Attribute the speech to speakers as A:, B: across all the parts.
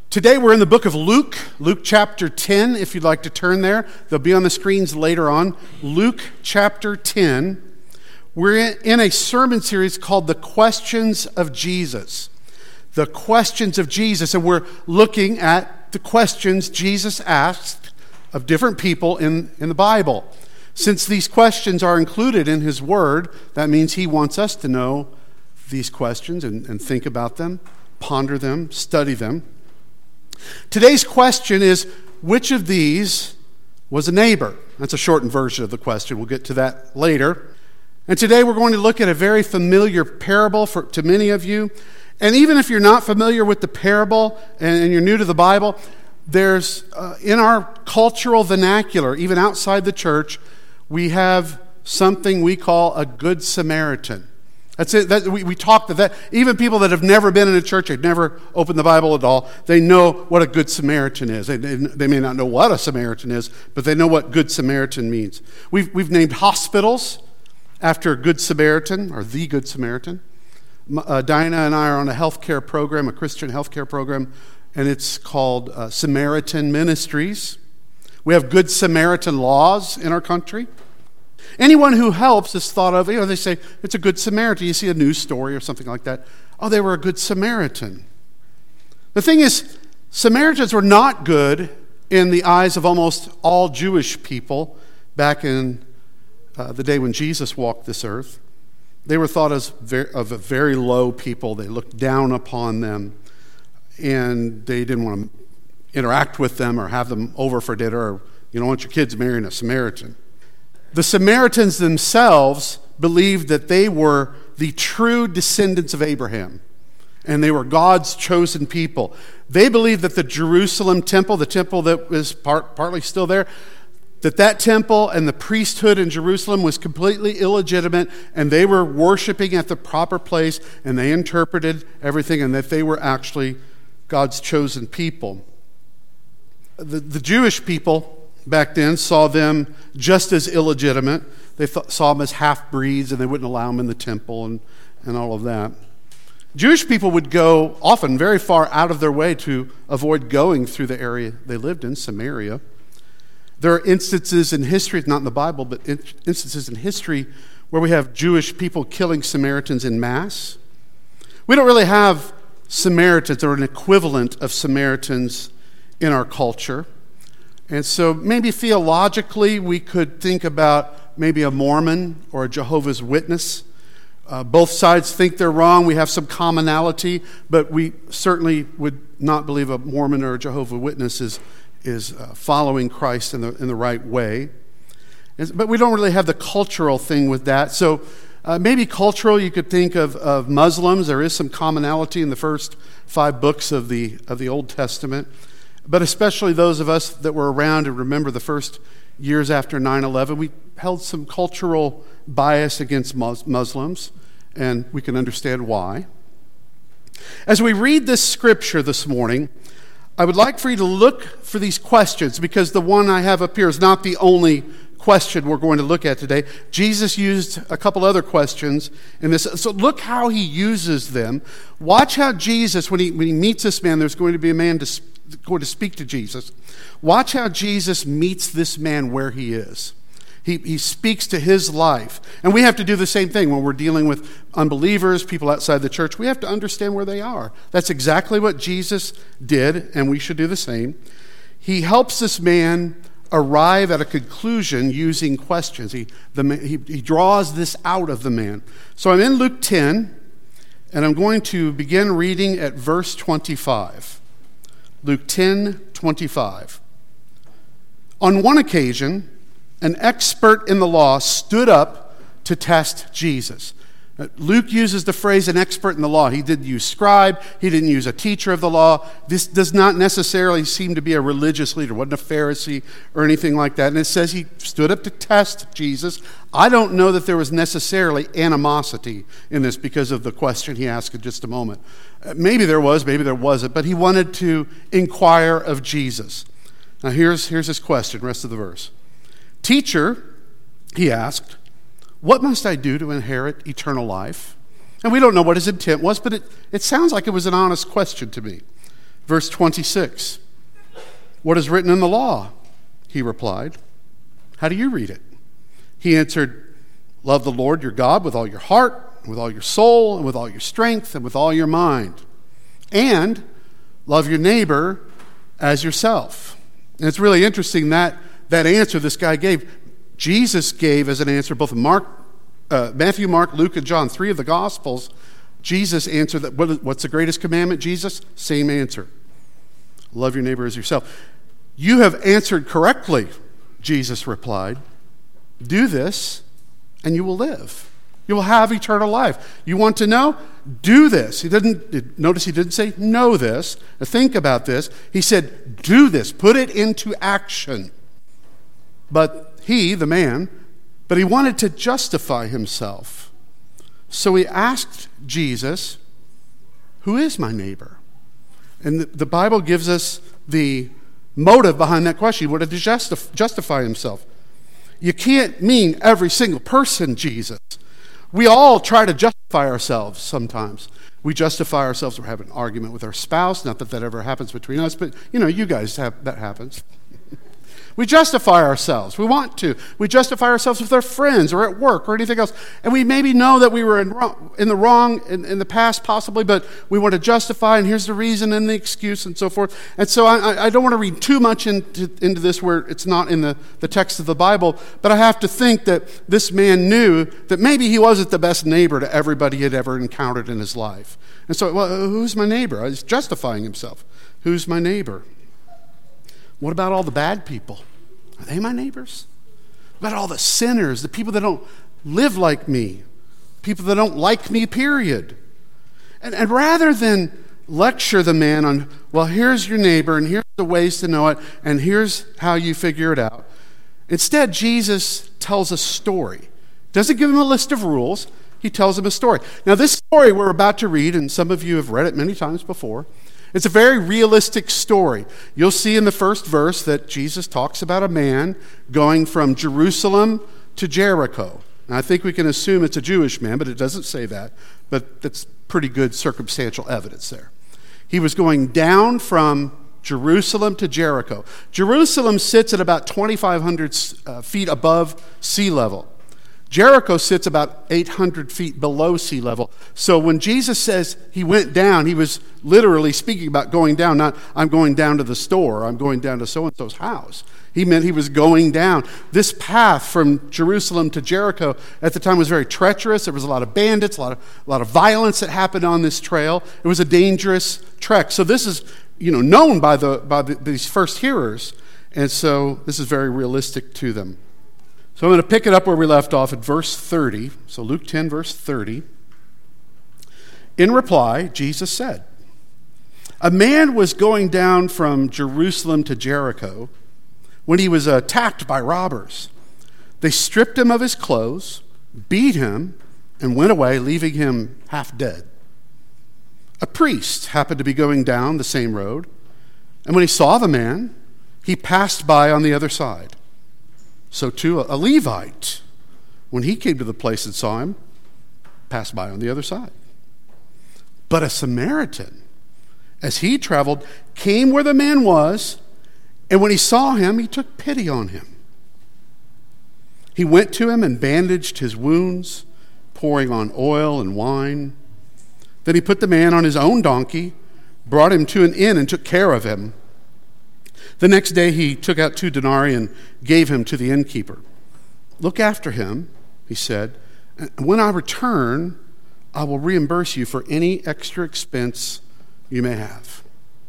A: Today we're in the book of Luke, Luke chapter 10, if you'd like to turn there. They'll be on the screens later on. Luke chapter 10. We're in a sermon series called The Questions of Jesus. The Questions of Jesus. And we're looking at the questions Jesus asked of different people in the Bible. Since these questions are included in his word, that means he wants us to know these questions and think about them, ponder them, study them. Today's question is, which of these was a neighbor? That's a shortened version of the question. We'll get to that later. And today we're going to look at a very familiar parable to many of you. And even if you're not familiar with the parable and you're new to the Bible, there's, in our cultural vernacular, even outside the church, we have something we call a Good Samaritan. That's it. We talked to that. Even people that have never been in a church, they've never opened the Bible at all, they know what a Good Samaritan is. They may not know what a Samaritan is, but they know what Good Samaritan means. We've named hospitals after Good Samaritan, or the Good Samaritan. Diana and I are on a healthcare program, a Christian healthcare program, and it's called Samaritan Ministries. We have Good Samaritan laws in our country. Anyone who helps is thought of, they say, it's a Good Samaritan. You see a news story or something like that. Oh, they were a Good Samaritan. The thing is, Samaritans were not good in the eyes of almost all Jewish people back in the day when Jesus walked this earth. They were thought of a very low people. They looked down upon them, and they didn't want to interact with them or have them over for dinner, or you don't want your kids marrying a Samaritan. The Samaritans themselves believed that they were the true descendants of Abraham, and they were God's chosen people. They believed that the Jerusalem temple, the temple that was partly still there, that temple and the priesthood in Jerusalem was completely illegitimate, and they were worshiping at the proper place, and they interpreted everything, and that they were actually God's chosen people. The Jewish people back then saw them just as illegitimate. They saw them as half-breeds, and they wouldn't allow them in the temple and all of that. Jewish people would go often very far out of their way to avoid going through the area they lived in, Samaria. There are instances in history, not in the Bible, but instances in history where we have Jewish people killing Samaritans en masse. We don't really have Samaritans or an equivalent of Samaritans in our culture. And so maybe theologically we could think about maybe a Mormon or a Jehovah's Witness. Both sides think they're wrong. We have some commonality, but we certainly would not believe a Mormon or a Jehovah's Witness is following Christ in the right way. But we don't really have the cultural thing with that. So maybe cultural, you could think of Muslims. There is some commonality in the first 5 books of the Old Testament. But especially those of us that were around and remember the first years after 9/11, we held some cultural bias against Muslims, and we can understand why. As we read this scripture this morning, I would like for you to look for these questions, because the one I have up here is not the only question we're going to look at today. Jesus used a couple other questions in this. So look how he uses them. Watch how Jesus, when he meets this man, there's going to be a man going to speak to Jesus. Watch how Jesus meets this man where he is. He speaks to his life. And we have to do the same thing when we're dealing with unbelievers, people outside the church. We have to understand where they are. That's exactly what Jesus did, and we should do the same. He helps this man arrive at a conclusion using questions. He draws this out of the man. So I'm in Luke 10, and I'm going to begin reading at verse 25. Luke 10:25. On one occasion, an expert in the law stood up to test Jesus. Luke uses the phrase an expert in the law. He didn't use scribe. He didn't use a teacher of the law. This does not necessarily seem to be a religious leader. Wasn't a Pharisee or anything like that. And it says he stood up to test Jesus. I don't know that there was necessarily animosity in this because of the question he asked in just a moment. Maybe there was, maybe there wasn't. But he wanted to inquire of Jesus. Now here's his question, rest of the verse. Teacher, he asked, what must I do to inherit eternal life? And we don't know what his intent was, but it sounds like it was an honest question to me. Verse 26. What is written in the law? He replied. How do you read it? He answered, love the Lord your God with all your heart, with all your soul, and with all your strength, and with all your mind. And love your neighbor as yourself. And it's really interesting that answer this guy gave. Jesus gave as an answer both Matthew, Mark, Luke, and John, 3 of the Gospels. Jesus answered that. What's the greatest commandment, Jesus? Same answer. Love your neighbor as yourself. You have answered correctly, Jesus replied. Do this, and you will live. You will have eternal life. You want to know? Do this. Notice he didn't say know this. Think about this. He said do this. Put it into action. But he, the man, he wanted to justify himself. So he asked Jesus, who is my neighbor? And the Bible gives us the motive behind that question. He wanted to justify himself. You can't mean every single person, Jesus. We all try to justify ourselves sometimes. We justify ourselves. We're having an argument with our spouse. Not that ever happens between us, but you guys that happens. We justify ourselves. We want to. We justify ourselves with our friends or at work or anything else. And we maybe know that we were in the wrong in the past possibly, but we want to justify, and here's the reason and the excuse and so forth. And so I don't want to read too much into this where it's not in the text of the Bible, but I have to think that this man knew that maybe he wasn't the best neighbor to everybody he had ever encountered in his life. And so, well, who's my neighbor? He's justifying himself. Who's my neighbor? What about all the bad people? Are they my neighbors? What about all the sinners, the people that don't live like me, people that don't like me, period? And rather than lecture the man on, well, here's your neighbor, and here's the ways to know it, and here's how you figure it out, instead, Jesus tells a story. Doesn't give him a list of rules. He tells him a story. Now, this story we're about to read, and some of you have read it many times before, it's a very realistic story. You'll see in the first verse that Jesus talks about a man going from Jerusalem to Jericho. Now, I think we can assume it's a Jewish man, but it doesn't say that. But that's pretty good circumstantial evidence there. He was going down from Jerusalem to Jericho. Jerusalem sits at about 2,500 feet above sea level. Jericho sits about 800 feet below sea level. So when Jesus says he went down, he was literally speaking about going down, not I'm going down to the store, I'm going down to so-and-so's house. He meant he was going down. This path from Jerusalem to Jericho at the time was very treacherous. There was a lot of bandits, a lot of violence that happened on this trail. It was a dangerous trek. So this is known by these first hearers, and so this is very realistic to them. So I'm going to pick it up where we left off at verse 30. So Luke 10, verse 30. In reply, Jesus said, a man was going down from Jerusalem to Jericho when he was attacked by robbers. They stripped him of his clothes, beat him, and went away, leaving him half dead. A priest happened to be going down the same road, and when he saw the man, he passed by on the other side. So too, a Levite, when he came to the place and saw him, passed by on the other side. But a Samaritan, as he traveled, came where the man was, and when he saw him, he took pity on him. He went to him and bandaged his wounds, pouring on oil and wine. Then he put the man on his own donkey, brought him to an inn, and took care of him. The next day he took out 2 denarii and gave him to the innkeeper. Look after him, he said, and when I return, I will reimburse you for any extra expense you may have.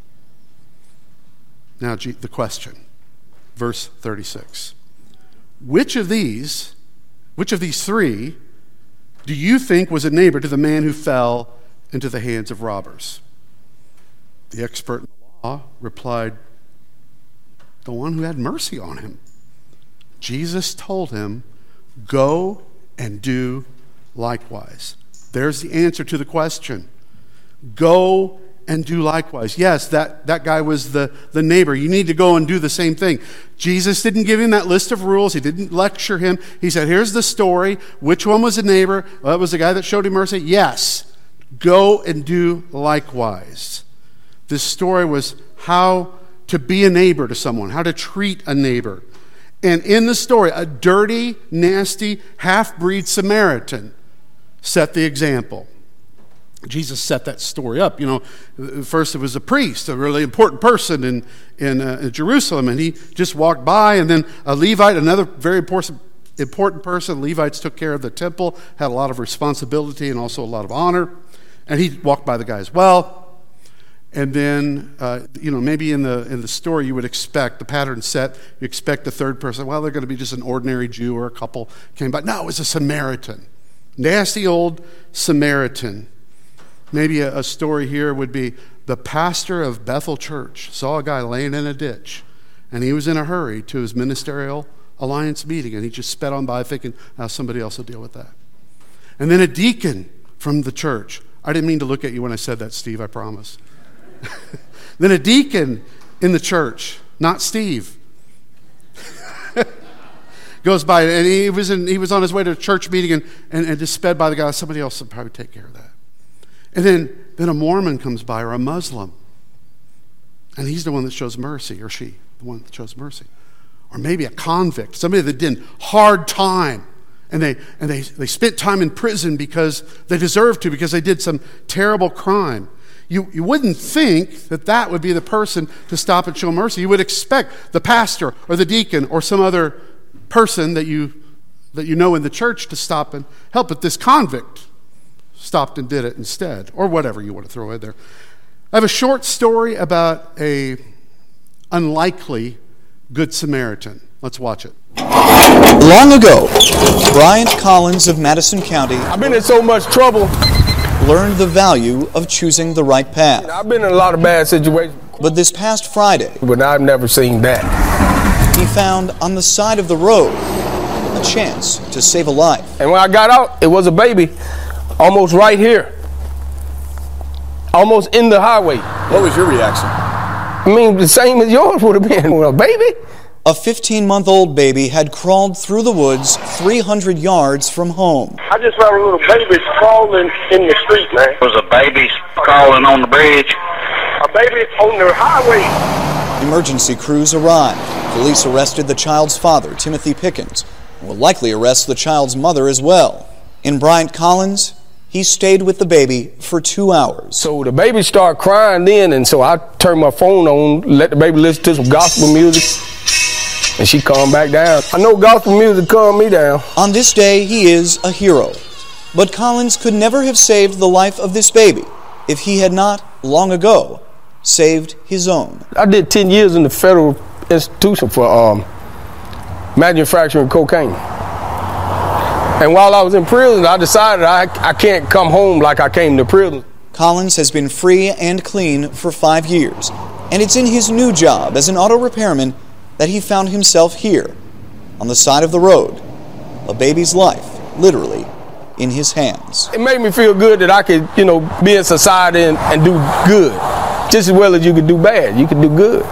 A: Now the question, verse 36. Which of these 3 do you think was a neighbor to the man who fell into the hands of robbers? The expert in the law replied, the one who had mercy on him. Jesus told him, go and do likewise. There's the answer to the question. Go and do likewise. Yes, that guy was the neighbor. You need to go and do the same thing. Jesus didn't give him that list of rules. He didn't lecture him. He said, here's the story. Which one was the neighbor? Well, it was the guy that showed him mercy. Yes, go and do likewise. This story was how to be a neighbor to someone, how to treat a neighbor. And in the story, a dirty, nasty, half-breed Samaritan set the example. Jesus set that story up. First it was a priest, a really important person in Jerusalem, and he just walked by, and then a Levite, another very important person. Levites took care of the temple, had a lot of responsibility and also a lot of honor, and he walked by the guy as well. And then, maybe in the story you would expect, the pattern set, you expect the third person, well, they're going to be just an ordinary Jew or a couple came by. No, it was a Samaritan. Nasty old Samaritan. Maybe a story here would be the pastor of Bethel Church saw a guy laying in a ditch, and he was in a hurry to his ministerial alliance meeting, and he just sped on by thinking, somebody else will deal with that. And then a deacon from the church. I didn't mean to look at you when I said that, Steve, I promise. Then a deacon in the church, not Steve, goes by, and he was on his way to a church meeting and just sped by the guy. Somebody else will probably take care of that. And then a Mormon comes by, or a Muslim, and he's the one that shows mercy, or she, the one that shows mercy. Or maybe a convict, somebody that did hard time, and they spent time in prison because they deserved to, because they did some terrible crime. You wouldn't think that would be the person to stop and show mercy. You would expect the pastor or the deacon or some other person that you know in the church to stop and help, but this convict stopped and did it instead, or whatever you want to throw in there. I have a short story about a unlikely Good Samaritan. Let's watch it.
B: Long ago, Bryant Collins of Madison County,
C: I've been in so much trouble,
B: learned the value of choosing the right path.
C: I've been in a lot of bad situations,
B: But this past Friday,
C: but I've never seen that.
B: he found on the side of the road a chance to save a life.
C: And when I got out, it was a baby almost right here, almost in the highway.
D: What was your reaction?
C: I mean, the same as yours would have been. Well, baby.
B: A 15-month-old baby had crawled through the woods 300 yards from home.
E: I just found a little baby crawling in the street, man.
F: There was a baby crawling on the bridge.
E: A baby on the highway.
B: Emergency crews arrived. Police arrested the child's father, Timothy Pickens, and will likely arrest the child's mother as well. In Bryant Collins, he stayed with the baby for 2 hours.
C: So the baby started crying then, and so I turned my phone on, let the baby listen to some gospel music, and she calmed back down. I know gospel music calmed me down.
B: On this day, he is a hero. But Collins could never have saved the life of this baby if he had not, long ago, saved his own.
C: I did 10 years in the federal institution for manufacturing cocaine. And while I was in prison, I decided I can't come home like I came to prison.
B: Collins has been free and clean for 5 years, and it's in his new job as an auto repairman that he found himself here, on the side of the road, a baby's life, literally, in his hands.
C: It made me feel good that I could, be in society and do good, just as well as you could do bad. You could do good,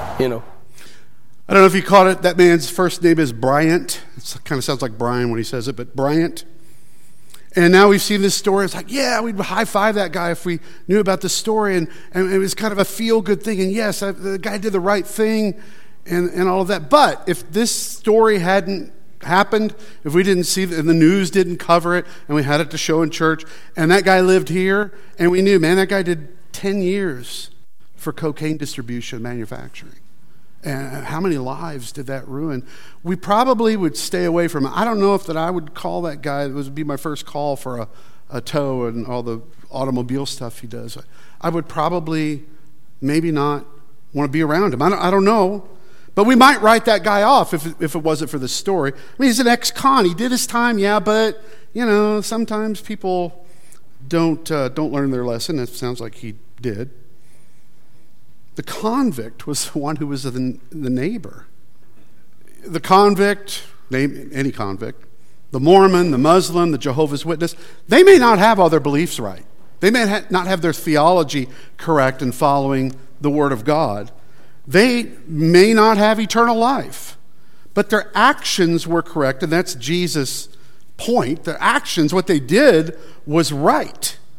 A: I don't know if you caught it. That man's first name is Bryant. It kind of sounds like Brian when he says it, but Bryant. And now we've seen this story. It's like, yeah, we'd high-five that guy if we knew about the story. And it was kind of a feel-good thing. And yes, the guy did the right thing and all of that. But if this story hadn't happened, if we didn't see it and the news didn't cover it and we had it to show in church, and that guy lived here, and we knew, man, that guy did 10 years for cocaine distribution manufacturing. And how many lives did that ruin? We probably would stay away from it. I don't know if that I would call that guy. It would be my first call for a tow and all the automobile stuff he does. I would probably maybe not want to be around him. I don't know. But we might write that guy off if it wasn't for this story. I mean, he's an ex-con. He did his time, yeah, but, sometimes people don't learn their lesson. It sounds like he did. The convict was the one who was the neighbor. The convict, any convict, the Mormon, the Muslim, the Jehovah's Witness, they may not have all their beliefs right. They may not have their theology correct in following the Word of God. They may not have eternal life, but their actions were correct, and that's Jesus' point. Their actions, what they did, was right.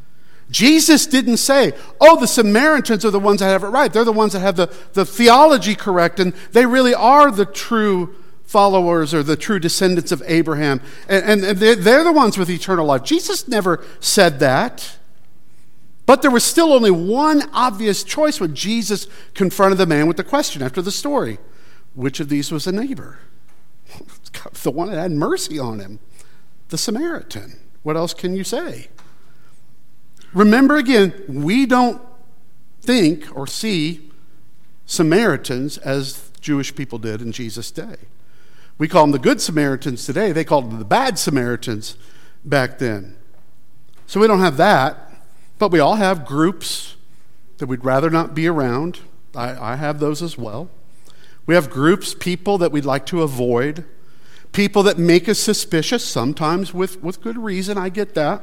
A: Jesus didn't say, oh, the Samaritans are the ones that have it right. They're the ones that have the theology correct, and they really are the true followers or the true descendants of Abraham. And they're the ones with eternal life. Jesus never said that. But there was still only one obvious choice when Jesus confronted the man with the question after the story. Which of these was a neighbor? The one that had mercy on him. The Samaritan. What else can you say? Remember again, we don't think or see Samaritans as Jewish people did in Jesus' day. We call them the Good Samaritans today. They called them the Bad Samaritans back then. So we don't have that. But we all have groups that we'd rather not be around. I have those as well. We have groups, people that we'd like to avoid, people that make us suspicious, sometimes with good reason. I get that.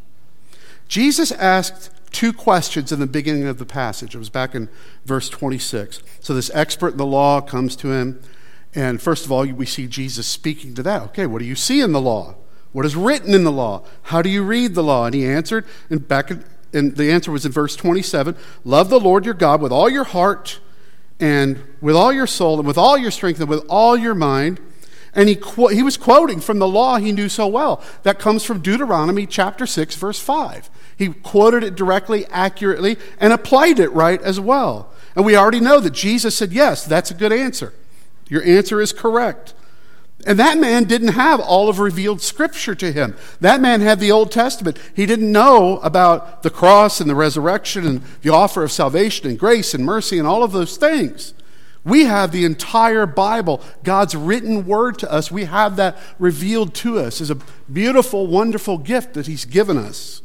A: Jesus asked two questions in the beginning of the passage. It was back in verse 26. So this expert in the law comes to him, and first of all, we see Jesus speaking to that. Okay, what do you see in the law? What is written in the law? How do you read the law? And he answered, and the answer was in verse 27, love the Lord your God with all your heart and with all your soul and with all your strength and with all your mind. And he was quoting from the law he knew so well. That comes from Deuteronomy chapter 6, verse 5. He quoted it directly, accurately, and applied it right as well. And we already know that Jesus said, yes, that's a good answer. Your answer is correct. And that man didn't have all of revealed Scripture to him. That man had the Old Testament. He didn't know about the cross and the resurrection and the offer of salvation and grace and mercy and all of those things. We have the entire Bible, God's written word to us. We have that revealed to us as a beautiful, wonderful gift that he's given us.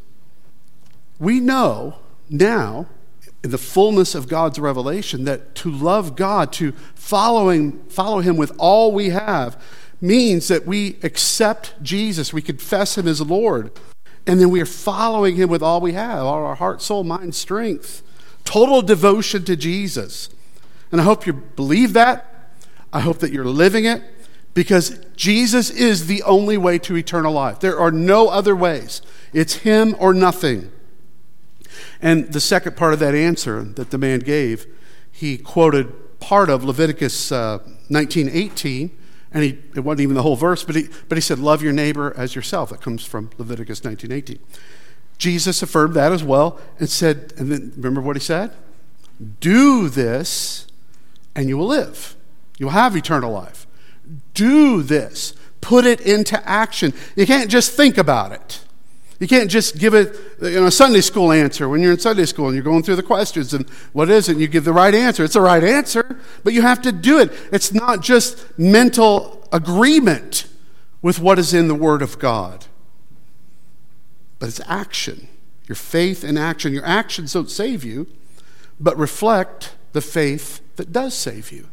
A: We know now, in the fullness of God's revelation, that to love God, to follow him with all we have, means that we accept Jesus, we confess him as Lord, and then we are following him with all we have, all our heart, soul, mind, strength. Total devotion to Jesus. And I hope you believe that. I hope that you're living it, because Jesus is the only way to eternal life. There are no other ways. It's him or nothing. And the second part of that answer that the man gave, he quoted part of Leviticus 19:18, and it wasn't even the whole verse, but he said, love your neighbor as yourself. That comes from Leviticus 19:18. Jesus affirmed that as well and said, and then remember what he said? Do this and you will live. You'll have eternal life. Do this. Put it into action. You can't just think about it. You can't just give it a Sunday school answer when you're in Sunday school and you're going through the questions and what is it? And you give the right answer. It's the right answer, but you have to do it. It's not just mental agreement with what is in the Word of God, but it's action. Your faith in action. Your actions don't save you, but reflect the faith that does save you.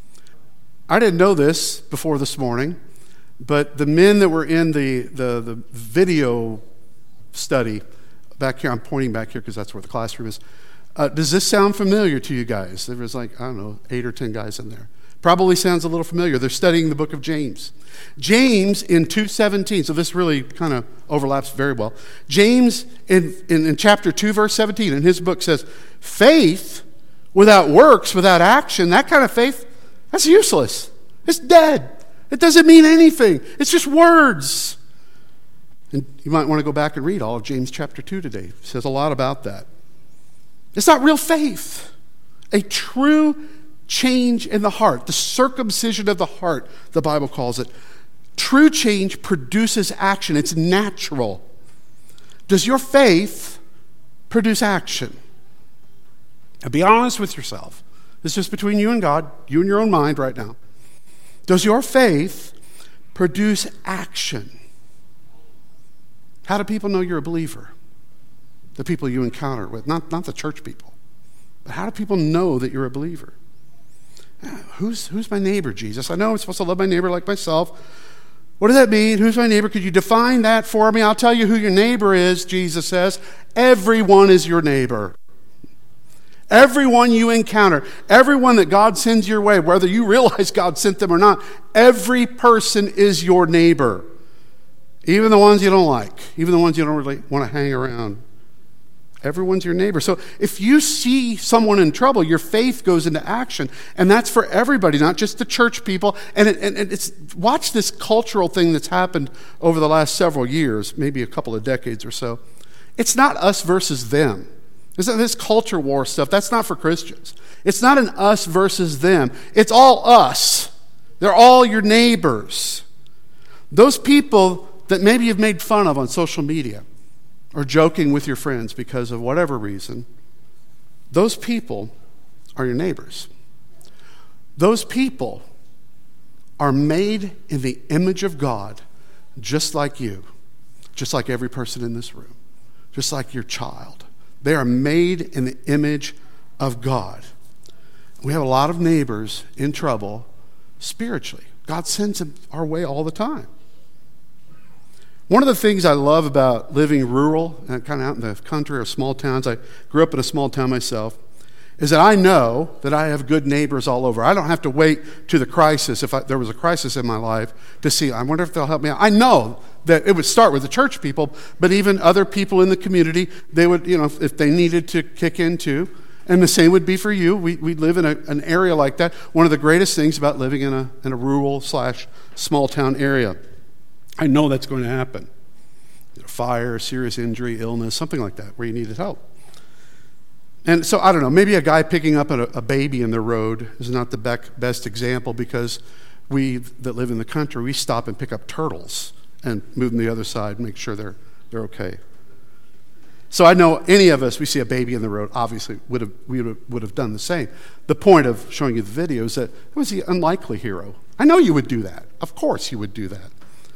A: I didn't know this before this morning, but the men that were in the video study back here, I'm pointing back here because that's where the classroom is. Does this sound familiar to you guys? There was 8 or 10 guys in there. Probably sounds a little familiar. They're studying the book of James. James in 2:17, so this really kind of overlaps very well. James in chapter 2, verse 17, in his book says, faith without works, without action, that kind of faith, that's useless. It's dead. It doesn't mean anything. It's just words. And you might want to go back and read all of James chapter 2 today. It says a lot about that. It's not real faith. A true change in the heart, the circumcision of the heart, the Bible calls it. True change produces action. It's natural. Does your faith produce action? Now be honest with yourself. This is just between you and God, you and your own mind right now. Does your faith produce action? How do people know you're a believer? The people you encounter with, not the church people. But how do people know that you're a believer? Who's my neighbor, Jesus? I know I'm supposed to love my neighbor like myself. What does that mean? Who's my neighbor? Could you define that for me? I'll tell you who your neighbor is, Jesus says. Everyone is your neighbor. Everyone you encounter, everyone that God sends your way, whether you realize God sent them or not, every person is your neighbor. Even the ones you don't like, even the ones you don't really want to hang around. Everyone's your neighbor. So if you see someone in trouble, your faith goes into action. And that's for everybody, not just the church people. And it's watch this cultural thing that's happened over the last several years, maybe a couple of decades or so. It's not us versus them. This culture war stuff, that's not for Christians. It's not an us versus them. It's all us. They're all your neighbors. Those people that maybe you've made fun of on social media or joking with your friends because of whatever reason, those people are your neighbors. Those people are made in the image of God, just like you, just like every person in this room, just like your child. They are made in the image of God. We have a lot of neighbors in trouble spiritually. God sends them our way all the time. One of the things I love about living rural and kind of out in the country or small towns, I grew up in a small town myself, is that I know that I have good neighbors all over. I don't have to wait to the crisis, if there was a crisis in my life, to see, I wonder if they'll help me out. I know that it would start with the church people, but even other people in the community, they would, if they needed to kick in too. And the same would be for you. We live in an area like that. One of the greatest things about living in a rural/small town area. I know that's going to happen. Fire, serious injury, illness, something like that, where you needed help. And so, I don't know, maybe a guy picking up a baby in the road is not the best example, because we that live in the country, we stop and pick up turtles and move them to the other side and make sure they're okay. So I know any of us, we see a baby in the road, obviously we would have done the same. The point of showing you the video is that it was the unlikely hero. I know you would do that. Of course you would do that.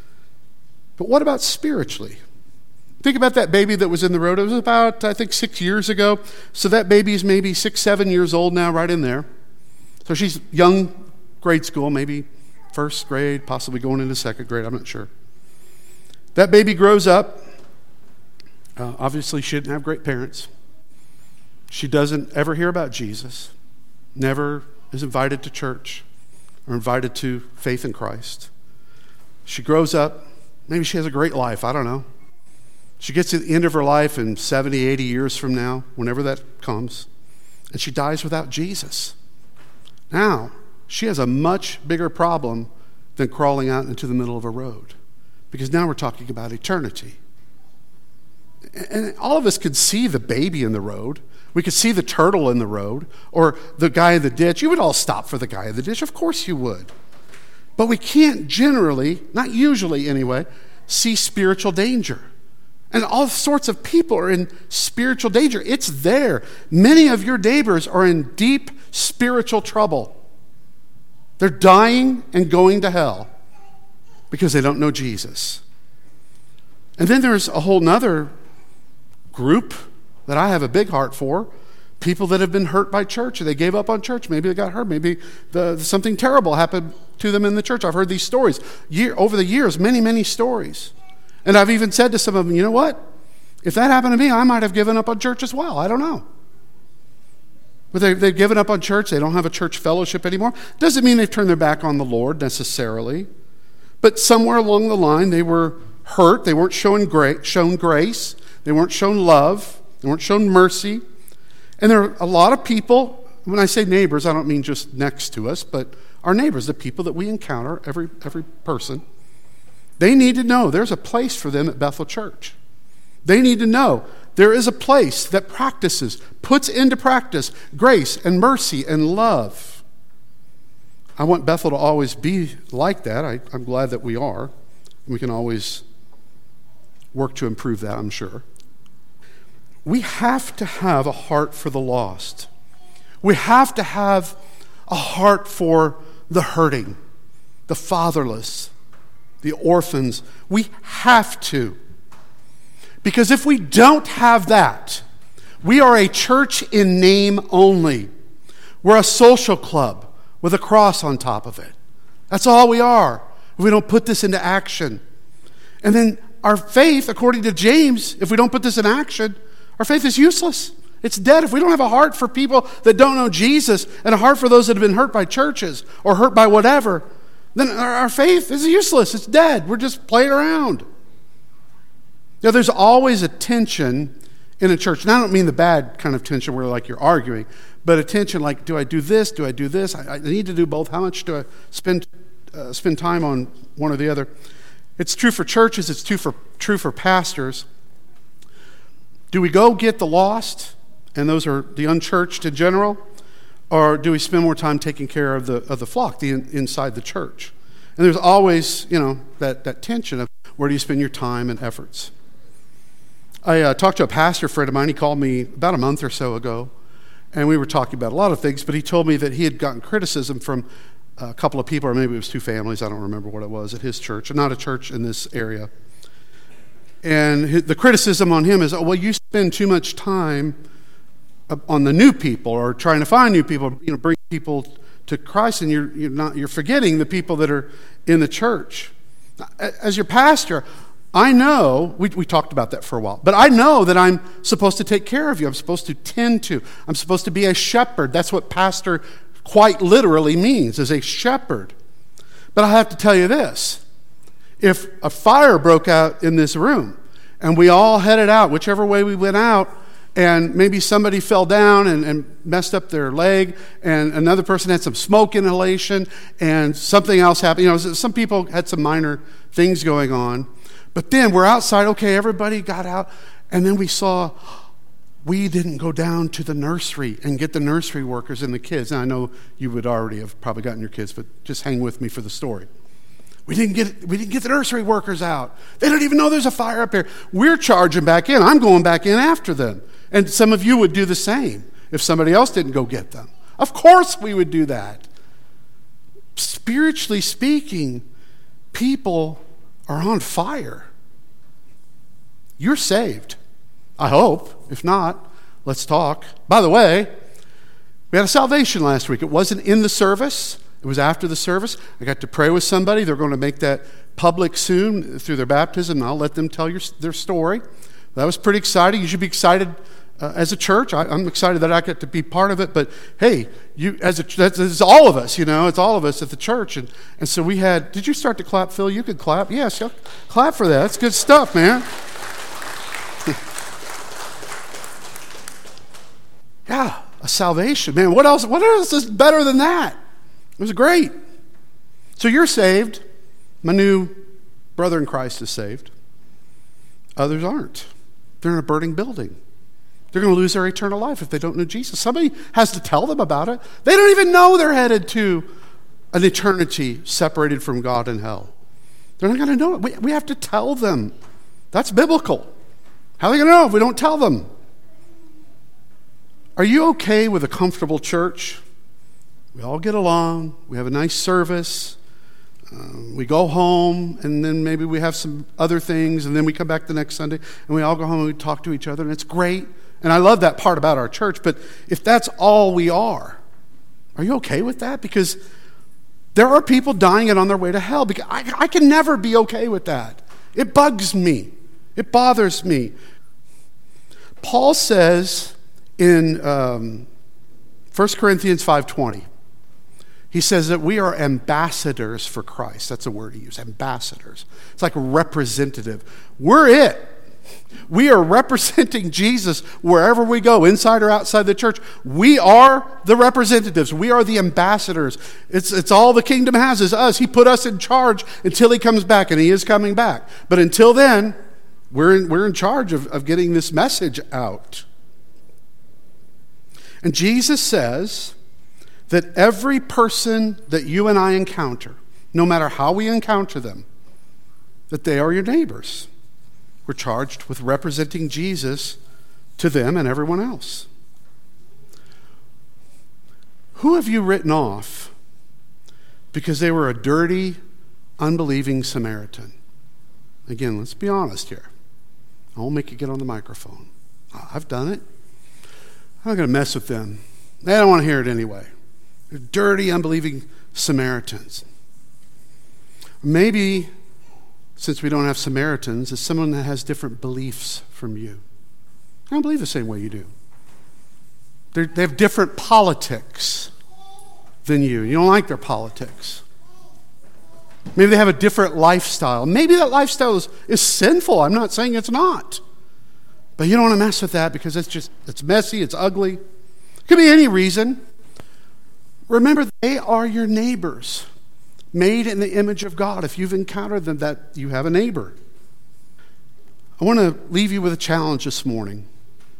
A: But what about spiritually? Think about that baby that was in the road. It was about, I think, 6 years ago. So that baby's maybe 6, 7 years old now, right in there. So she's young, grade school, maybe first grade, possibly going into second grade, I'm not sure. That baby grows up. Obviously, she didn't have great parents. She doesn't ever hear about Jesus, never is invited to church or invited to faith in Christ. She grows up. Maybe she has a great life, I don't know. She gets to the end of her life in 70, 80 years from now, whenever that comes, and she dies without Jesus. Now, she has a much bigger problem than crawling out into the middle of a road, because now we're talking about eternity. And all of us could see the baby in the road. We could see the turtle in the road, or the guy in the ditch. You would all stop for the guy in the ditch. Of course you would. But we can't generally, not usually anyway, see spiritual danger. And all sorts of people are in spiritual danger. It's there. Many of your neighbors are in deep spiritual trouble. They're dying and going to hell because they don't know Jesus. And then there's a whole nother group that I have a big heart for. People that have been hurt by church. They gave up on church. Maybe they got hurt. Maybe something terrible happened to them in the church. I've heard these stories over the years, many, many stories. And I've even said to some of them, you know what? If that happened to me, I might have given up on church as well. I don't know. But they've given up on church. They don't have a church fellowship anymore. Doesn't mean they've turned their back on the Lord necessarily. But somewhere along the line, they were hurt. They weren't shown grace. They weren't shown love. They weren't shown mercy. And there are a lot of people, when I say neighbors, I don't mean just next to us, but our neighbors, the people that we encounter, every person, they need to know there's a place for them at Bethel Church. They need to know there is a place that puts into practice grace and mercy and love. I want Bethel to always be like that. I'm glad that we are. We can always work to improve that, I'm sure. We have to have a heart for the lost. We have to have a heart for the hurting, the fatherless, the orphans. We have to. Because if we don't have that, we are a church in name only. We're a social club with a cross on top of it. That's all we are. If we don't put this into action. And then our faith, according to James, if we don't put this in action, our faith is useless. It's dead. If we don't have a heart for people that don't know Jesus and a heart for those that have been hurt by churches or hurt by whatever, then our faith is useless. It's dead. We're just playing around. There's always a tension in a church. And I don't mean the bad kind of tension where like you're arguing, but a tension like, do I do this? Do I do this? I need to do both. How much do I spend time on one or the other? It's true for churches. It's true for pastors. Do we go get the lost, and those are the unchurched in general, or do we spend more time taking care of the flock, inside the church? And there's always, that tension of where do you spend your time and efforts. I talked to a pastor friend of mine. He called me about a month or so ago, and we were talking about a lot of things, but he told me that he had gotten criticism from a couple of people, or maybe it was two families, I don't remember what it was, at his church, not a church in this area. And the criticism on him is, well, you spend too much time on the new people, or trying to find new people, bring people to Christ, and you're forgetting the people that are in the church. As your pastor, I know, we talked about that for a while, but I know that I'm supposed to take care of you. I'm supposed to tend to. I'm supposed to be a shepherd. That's what pastor quite literally means, is a shepherd. But I have to tell you this. If a fire broke out in this room, and we all headed out, whichever way we went out, and maybe somebody fell down and messed up their leg, and another person had some smoke inhalation, and something else happened. Some people had some minor things going on. But then we're outside, okay, everybody got out, and then we saw we didn't go down to the nursery and get the nursery workers and the kids. And I know you would already have probably gotten your kids, but just hang with me for the story. We didn't get the nursery workers out. They don't even know there's a fire up here. We're charging back in. I'm going back in after them. And some of you would do the same if somebody else didn't go get them. Of course we would do that. Spiritually speaking, people are on fire. You're saved. I hope. If not, let's talk. By the way, we had a salvation last week. It wasn't in the service. It was after the service. I got to pray with somebody. They're going to make that public soon through their baptism. I'll let them tell their story. That was pretty exciting. You should be excited as a church. I'm excited that I get to be part of it. But hey, that's all of us. It's all of us at the church. And so we had. Did you start to clap, Phil? You could clap. Yes, clap for that. That's good stuff, man. Yeah, a salvation, man. What else is better than that? It was great. So you're saved. My new brother in Christ is saved. Others aren't. They're in a burning building. They're going to lose their eternal life if they don't know Jesus. Somebody has to tell them about it. They don't even know they're headed to an eternity separated from God in hell. They're not going to know it. We have to tell them. That's biblical. How are they going to know if we don't tell them? Are you okay with a comfortable church? We all get along. We have a nice service. We go home, and then maybe we have some other things, and then we come back the next Sunday, and we all go home and we talk to each other, and it's great. And I love that part about our church, but if that's all we are you okay with that? Because there are people dying and on their way to hell. Because I can never be okay with that. It bugs me. It bothers me. Paul says in 1 Corinthians 5:20, he says that we are ambassadors for Christ. That's a word he used, ambassadors. It's like a representative. We're it. We are representing Jesus wherever we go, inside or outside the church. We are the representatives. We are the ambassadors. It's all the kingdom has is us. He put us in charge until he comes back, and he is coming back. But until then, we're in charge of getting this message out. And Jesus says that every person that you and I encounter, no matter how we encounter them, that they are your neighbors. We're charged with representing Jesus to them and everyone else. Who have you written off because they were a dirty, unbelieving Samaritan? Again, let's be honest here. I won't make you get on the microphone. I've done it. I'm not going to mess with them. They don't want to hear it anyway. They're dirty, unbelieving Samaritans. Maybe, since we don't have Samaritans, it's someone that has different beliefs from you. I don't believe the same way you do. They have different politics than you. You don't like their politics. Maybe they have a different lifestyle. Maybe that lifestyle is sinful. I'm not saying it's not. But you don't want to mess with that because it's messy, it's ugly. It could be any reason. Remember, they are your neighbors, made in the image of God. If you've encountered them, that you have a neighbor. I want to leave you with a challenge this morning.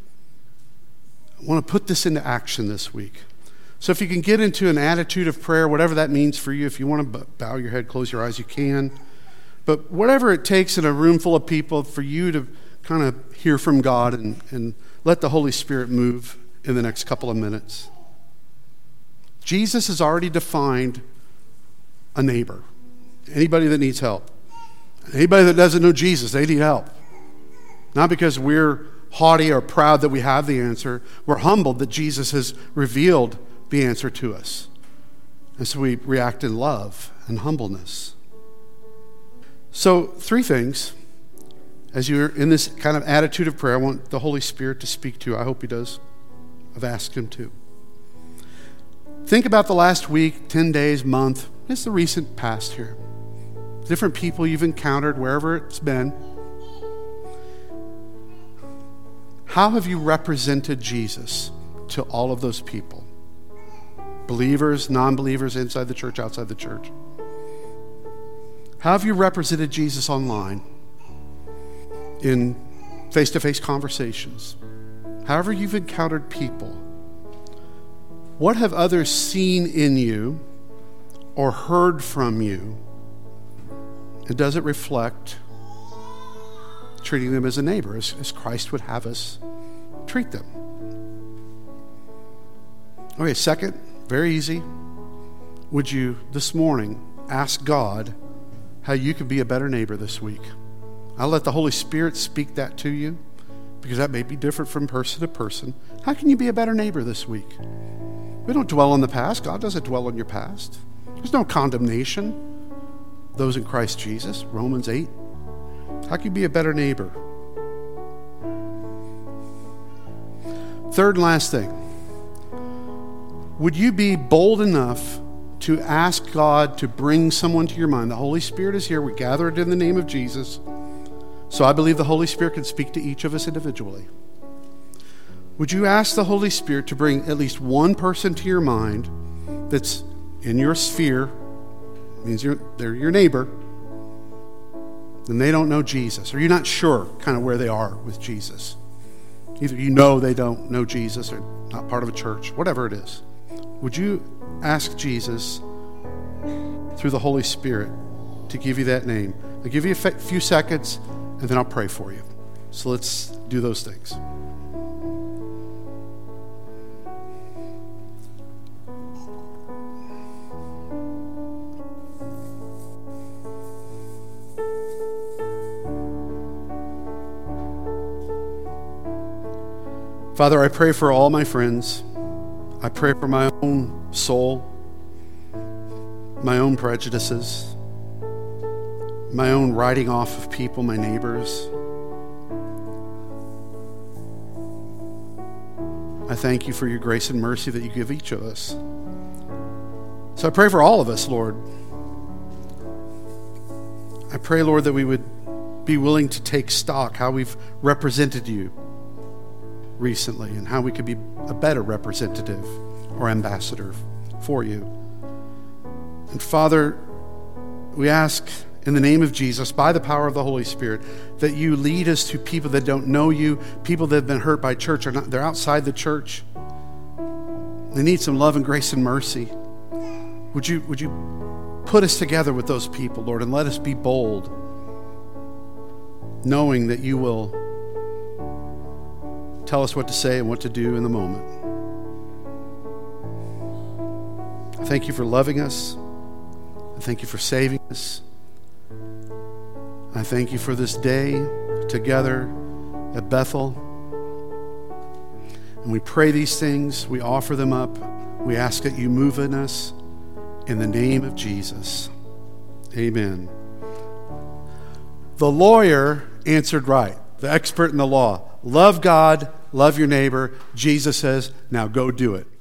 A: I want to put this into action this week. So if you can get into an attitude of prayer, whatever that means for you, if you want to bow your head, close your eyes, you can. But whatever it takes in a room full of people for you to kind of hear from God and let the Holy Spirit move in the next couple of minutes. Jesus has already defined a neighbor. Anybody that needs help. Anybody that doesn't know Jesus, they need help. Not because we're haughty or proud that we have the answer. We're humbled that Jesus has revealed the answer to us. And so we react in love and humbleness. So 3 things. As you're in this kind of attitude of prayer, I want the Holy Spirit to speak to you. I hope he does. I've asked him to. Think about the last week, 10 days, month. It's the recent past here. Different people you've encountered, wherever it's been. How have you represented Jesus to all of those people? Believers, non-believers, inside the church, outside the church. How have you represented Jesus online? In face-to-face conversations? However you've encountered people. What have others seen in you or heard from you? And does it reflect treating them as a neighbor, as Christ would have us treat them? Okay, second, very easy. Would you, this morning, ask God how you could be a better neighbor this week? I'll let the Holy Spirit speak that to you, because that may be different from person to person. How can you be a better neighbor this week? We don't dwell on the past. God doesn't dwell on your past. There's no condemnation. Those in Christ Jesus, Romans 8. How can you be a better neighbor? Third and last thing. Would you be bold enough to ask God to bring someone to your mind? The Holy Spirit is here. We gather it in the name of Jesus. So I believe the Holy Spirit can speak to each of us individually. Would you ask the Holy Spirit to bring at least one person to your mind that's in your sphere, means they're your neighbor, and they don't know Jesus, or you're not sure kind of where they are with Jesus. Either you know they don't know Jesus or not part of a church, whatever it is. Would you ask Jesus through the Holy Spirit to give you that name? I'll give you a few seconds, and then I'll pray for you. So let's do those things. Father, I pray for all my friends. I pray for my own soul, my own prejudices, my own writing off of people, my neighbors. I thank you for your grace and mercy that you give each of us. So I pray for all of us, Lord. I pray, Lord, that we would be willing to take stock how we've represented you recently and how we could be a better representative or ambassador for you. And Father, we ask in the name of Jesus, by the power of the Holy Spirit, that you lead us to people that don't know you, people that have been hurt by church, they're outside the church. They need some love and grace and mercy. Would you put us together with those people, Lord, and let us be bold, knowing that you will tell us what to say and what to do in the moment. I thank you for loving us. I thank you for saving us. I thank you for this day together at Bethel. And we pray these things. We offer them up. We ask that you move in us in the name of Jesus. Amen. The lawyer answered right, the expert in the law. Love God, love your neighbor. Jesus says, now go do it.